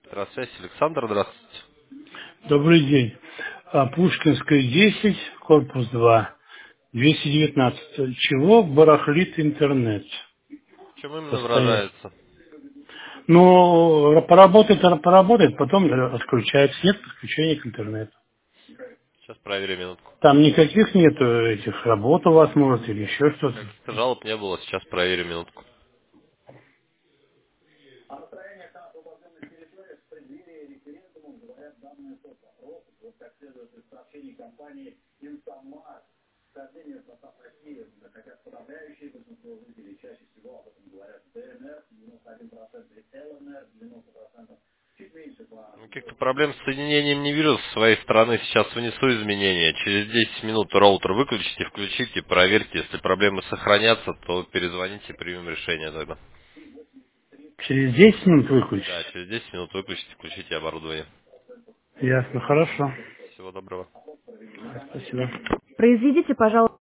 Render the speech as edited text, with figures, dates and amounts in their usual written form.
Здравствуйте, Александр, здравствуйте. Добрый день. Пушкинская 10, корпус 2, 219. Чего барахлит интернет В чем именно постоянно? выражается? Ну, поработает, потом отключается. Нет подключения к интернету. Сейчас проверю минутку. Там никаких нету этих работ у вас, может, или еще что-то. Каких-то жалоб не было, сейчас проверю минутку. Каких-то проблем с соединением не вижу с своей стороны. Сейчас внесу изменения. Через 10 минут роутер выключите, включите, проверьте. Если проблемы сохранятся, то перезвоните, примем решение тогда. Через 10 минут выключить? Да, через 10 минут выключите, включите оборудование. Ясно, хорошо. Всего доброго. Спасибо. Произведите, пожалуйста.